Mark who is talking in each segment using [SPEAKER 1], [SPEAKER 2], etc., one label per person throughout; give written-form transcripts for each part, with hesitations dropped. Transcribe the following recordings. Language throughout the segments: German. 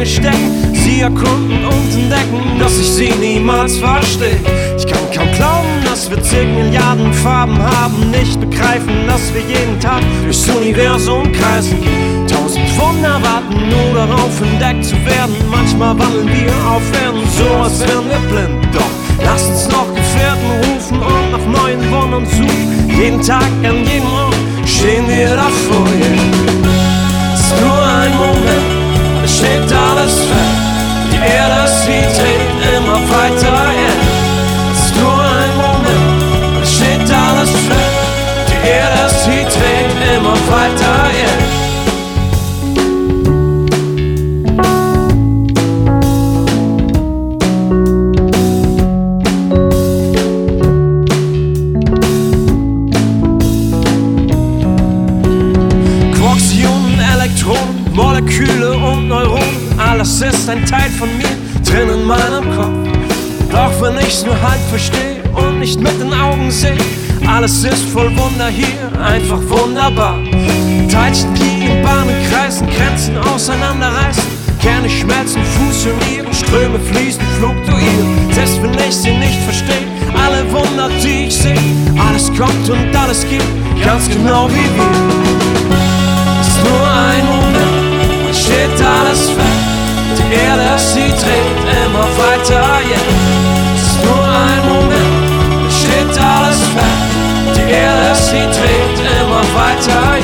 [SPEAKER 1] Dinge stecken, sie erkunden und entdecken, dass ich sie niemals verstehe. Ich kann kaum glauben, dass wir zig Milliarden Farben haben, nicht begreifen, dass wir jeden Tag durchs Universum kreisen. Tausend Wunder warten nur darauf, entdeckt zu werden. Manchmal wandeln wir auf Erden, so als wären wir blind. Doch lasst uns noch Gefährten rufen und nach neuen Wundern suchen. Jeden Tag, an jedem Ort stehen wir davor. Es ist nur ein Moment, es steht alles fest. Die Erde, sie dreht immer weiter. Es ist nur ein Moment, es steht alles fest. Die Erde, sie dreht immer weiter. Moleküle und Neuronen, alles ist ein Teil von mir, drin in meinem Kopf. Doch wenn ich's nur halb verstehe und nicht mit den Augen sehe, alles ist voll Wunder hier, einfach wunderbar. Teilchen fliegen, Bahnen kreisen, Grenzen auseinanderreißen, Kerne schmelzen, fusionieren, Ströme fließen, fluktuieren. Selbst wenn ich sie nicht verstehe, alle Wunder, die ich sehe, alles kommt und alles geht, ganz genau wie wir. Es ist nur ein Moment, steht alles fest. Die Erde, sie dreht immer weiter, Es ist nur ein Moment, steht alles fest. Die Erde, sie dreht immer weiter,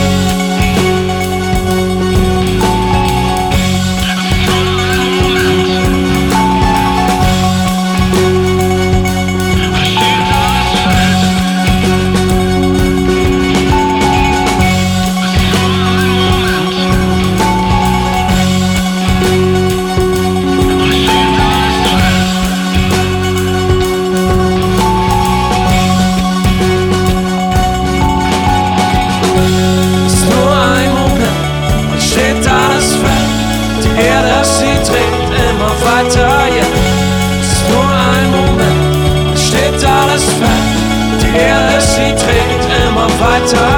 [SPEAKER 1] Es ist nur ein Moment, es steht alles fest. Die Erde, sie dreht immer weiter.